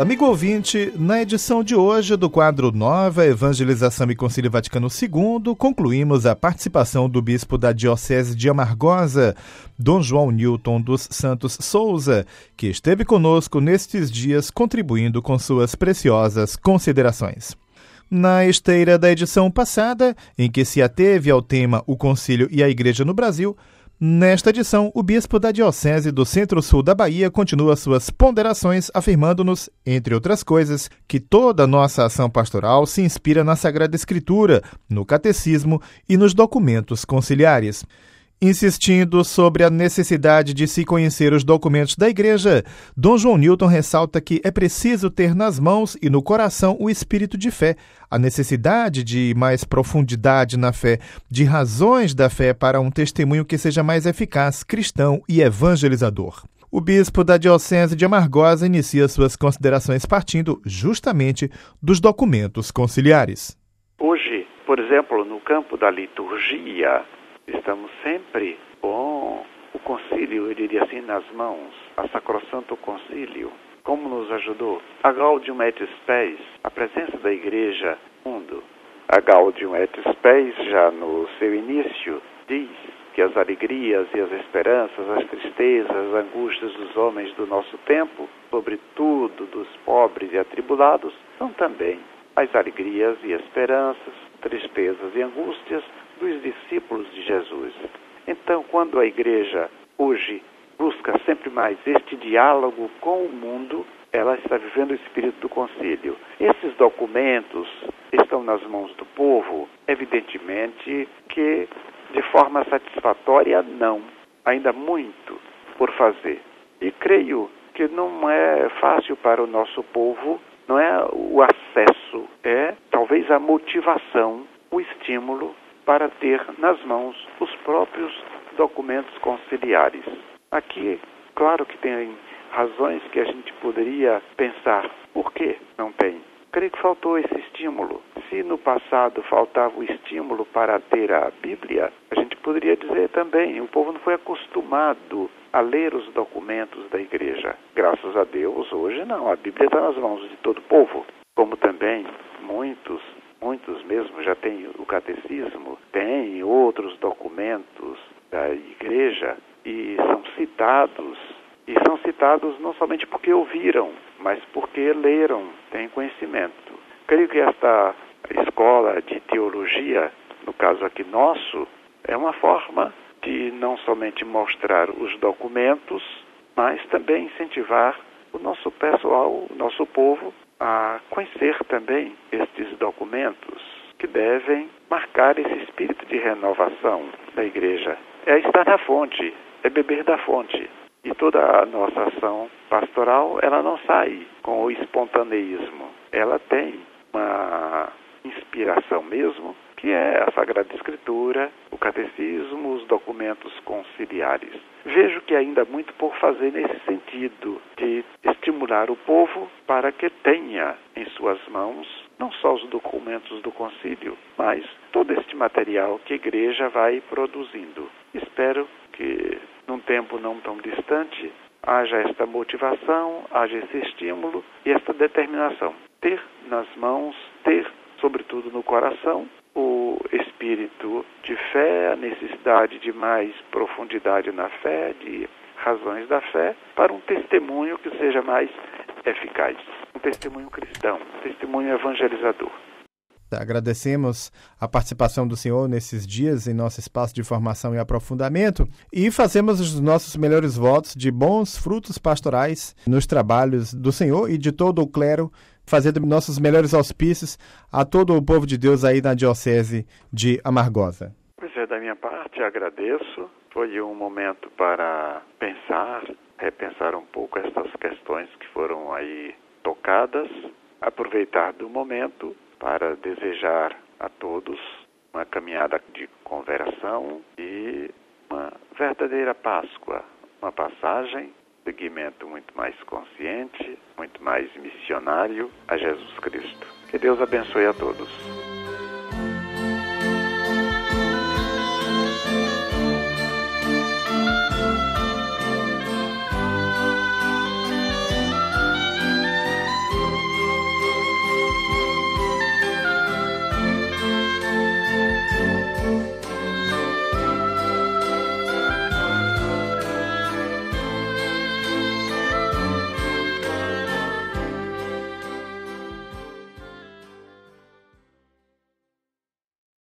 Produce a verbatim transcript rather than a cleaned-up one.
Amigo ouvinte, na edição de hoje do quadro Nova Evangelização e Concílio Vaticano segundo, concluímos a participação do bispo da Diocese de Amargosa, Dom João Newton dos Santos Souza, que esteve conosco nestes dias contribuindo com suas preciosas considerações. Na esteira da edição passada, em que se ateve ao tema O Concílio e a Igreja no Brasil, nesta edição, o bispo da Diocese do Centro-Sul da Bahia continua suas ponderações, afirmando-nos, entre outras coisas, que toda nossa ação pastoral se inspira na Sagrada Escritura, no Catecismo e nos documentos conciliares. Insistindo sobre a necessidade de se conhecer os documentos da Igreja, Dom João Newton ressalta que é preciso ter nas mãos e no coração o espírito de fé, a necessidade de mais profundidade na fé, de razões da fé para um testemunho que seja mais eficaz, cristão e evangelizador. O bispo da Diocese de Amargosa inicia suas considerações partindo justamente dos documentos conciliares. Hoje, por exemplo, no campo da liturgia, estamos sempre com o concílio, eu diria assim, nas mãos, a Sacrosanto Concílio. Como nos ajudou? A Gaudium et Spes, a presença da Igreja no mundo. A Gaudium et Spes, já no seu início, diz que as alegrias e as esperanças, as tristezas, as angústias dos homens do nosso tempo, sobretudo dos pobres e atribulados, são também as alegrias e esperanças, tristezas e angústias dos discípulos de Jesus. Então, quando a Igreja hoje busca sempre mais este diálogo com o mundo, ela está vivendo o espírito do concílio. Esses documentos estão nas mãos do povo? Evidentemente que, de forma satisfatória, não. Ainda muito por fazer. E creio que não é fácil para o nosso povo, não é o acesso, é talvez a motivação, o estímulo para ter nas mãos os próprios documentos conciliares. Aqui, claro que tem razões que a gente poderia pensar. Por que não tem? Creio que faltou esse estímulo. Se no passado faltava o estímulo para ter a Bíblia, a gente poderia dizer também, o povo não foi acostumado a ler os documentos da Igreja. Graças a Deus, hoje não. A Bíblia está nas mãos de todo o povo. Como também muitos Muitos mesmo já têm o catecismo, têm outros documentos da Igreja e são citados. E são citados não somente porque ouviram, mas porque leram, têm conhecimento. Creio que esta escola de teologia, no caso aqui nosso, é uma forma de não somente mostrar os documentos, mas também incentivar o nosso pessoal, o nosso povo, a conhecer também estes documentos que devem marcar esse espírito de renovação da Igreja. É estar na fonte, é beber da fonte. E toda a nossa ação pastoral, ela não sai com o espontaneísmo. Ela tem uma inspiração mesmo, que é a Sagrada Escritura, o Catecismo, os documentos conciliares. Vejo que ainda há muito por fazer nesse sentido, de estimular o povo para que tenha em suas mãos não só os documentos do concílio, mas todo este material que a Igreja vai produzindo. Espero que, num tempo não tão distante, haja esta motivação, haja esse estímulo e esta determinação. Ter nas mãos, ter, sobretudo no coração, o espírito de fé, a necessidade de mais profundidade na fé, de razões da fé, para um testemunho que seja mais eficaz. Um testemunho cristão, um testemunho evangelizador. Agradecemos a participação do senhor nesses dias em nosso espaço de formação e aprofundamento e fazemos os nossos melhores votos de bons frutos pastorais nos trabalhos do senhor e de todo o clero, fazendo nossos melhores auspícios a todo o povo de Deus aí na Diocese de Amargosa. Pois é, da minha parte, agradeço. Foi um momento para pensar, repensar um pouco essas questões que foram aí tocadas, aproveitar do momento para desejar a todos uma caminhada de conversão e uma verdadeira Páscoa, uma passagem, seguimento muito mais consciente, muito mais missionário a Jesus Cristo. Que Deus abençoe a todos.